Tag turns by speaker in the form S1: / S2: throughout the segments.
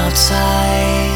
S1: outside,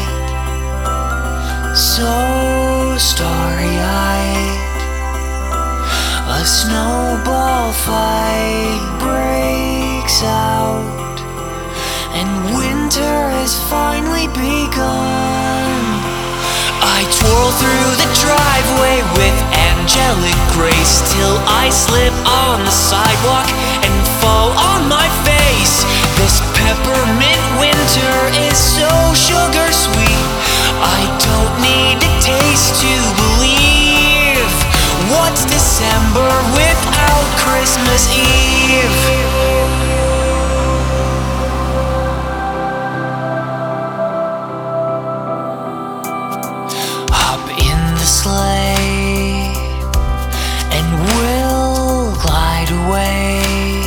S1: so starry-eyed. A snowball fight breaks out, and winter has finally begun. I twirl through the driveway with angelic grace till I slip on the sidewalk and fall on my face. This peppermint winter is so sugar sweet, I don't need a taste to believe. What's December without Christmas Eve? Sleigh, and we'll glide away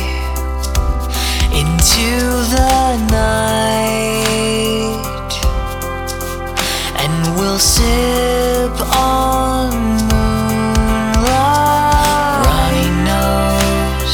S1: into the night, and we'll sip on moonlight. Runny nose,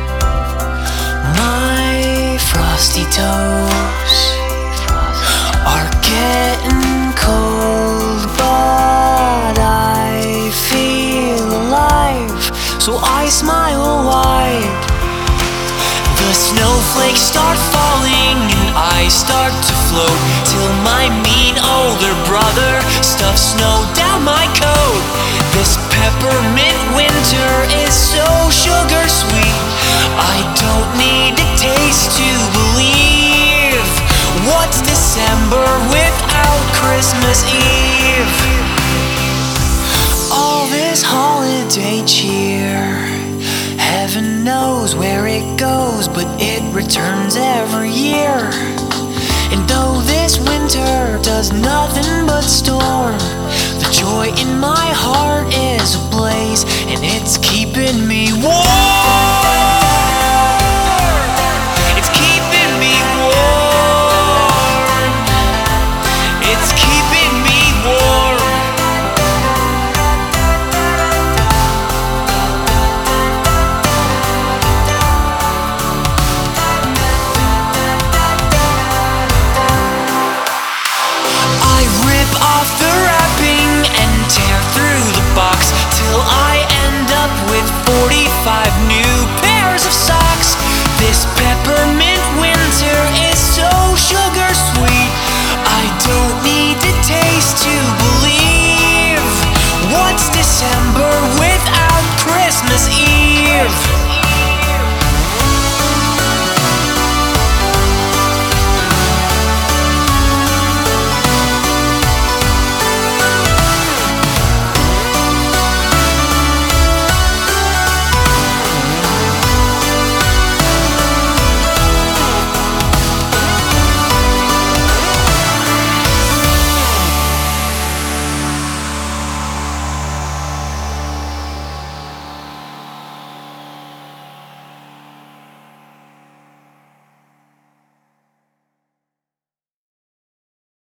S1: my frosty toes are getting cold, but I feel alive, so I smile wide. The snowflakes start falling and I start to float, till my mean older brother stuffs snow down my coat. This peppermint winter is so sugar sweet, I don't need a taste to believe. What's December without Christmas Eve? All this holiday cheer, heaven knows where it goes, but it returns every year. And though this winter does nothing but storm, the joy in my heart is ablaze, and it's keeping me warm.